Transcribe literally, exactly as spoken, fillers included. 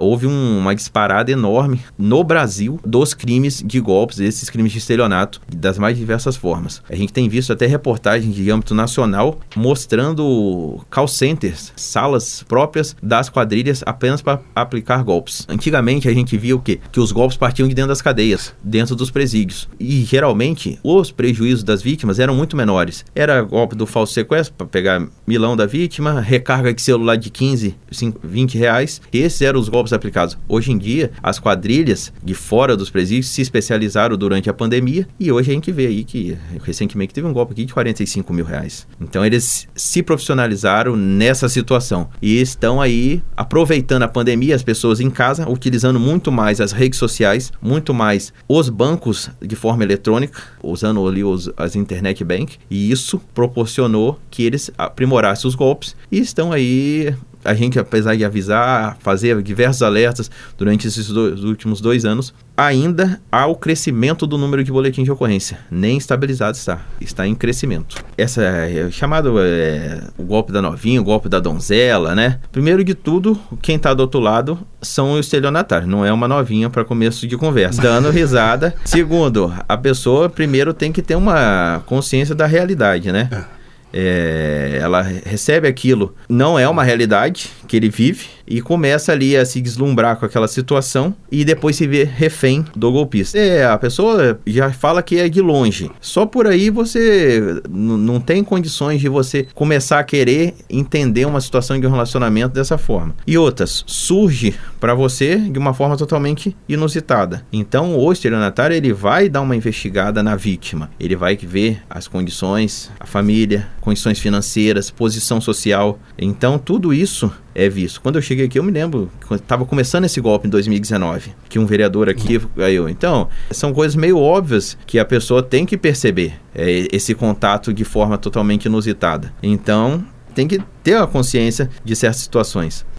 houve um, uma disparada enorme no Brasil dos crimes de golpes, esses crimes de estelionato, das mais diversas formas. A gente tem visto até reportagens de âmbito nacional mostrando call centers, salas próprias das quadrilhas apenas para aplicar golpes. Antigamente a gente via o quê? Que os golpes partiam de dentro das cadeias, dentro dos presídios. E geralmente os prejuízos das vítimas eram muito menores. Era golpe do falso sequestro, para pegar milão da vítima, recarga de celular de quinze, vinte reais. Esses eram os golpes aplicados. Hoje em dia, as quadrilhas de fora dos presídios se especializaram durante a pandemia e hoje a gente vê aí que recentemente teve um golpe aqui de quarenta e cinco mil reais. Então eles se profissionalizaram nessa situação e estão aí aproveitando a pandemia, as pessoas em casa, utilizando muito mais as redes sociais, muito mais os bancos de forma eletrônica, usando ali os, as internet bank, e isso proporcionou que eles aprimorassem os golpes e estão aí. A gente, apesar de avisar, fazer diversos alertas durante esses dois, últimos dois anos, ainda há o crescimento do número de boletins de ocorrência. Nem estabilizado está. Está em crescimento. Essa é chamado é, o golpe da novinha, o golpe da donzela, né? Primeiro de tudo, quem está do outro lado são os estelionatários. Não é uma novinha para começo de conversa. Dando risada. Segundo, a pessoa primeiro tem que ter uma consciência da realidade, né? É, ela recebe aquilo, não é uma realidade que ele vive e começa ali a se deslumbrar com aquela situação e depois se vê refém do golpista. É, a pessoa já fala que é de longe. Só por aí você n- não tem condições de você começar a querer entender uma situação de um relacionamento dessa forma. E outras, surge para você de uma forma totalmente inusitada. Então o estelionatário ele vai dar uma investigada na vítima. Ele vai ver as condições, a família, condições financeiras, posição social. Então tudo isso é visto. Quando eu cheguei aqui, eu me lembro, estava começando esse golpe em dois mil e dezenove, que um vereador aqui, aí eu, então, são coisas meio óbvias que a pessoa tem que perceber, é, esse contato de forma totalmente inusitada. Então, tem que ter a consciência de certas situações.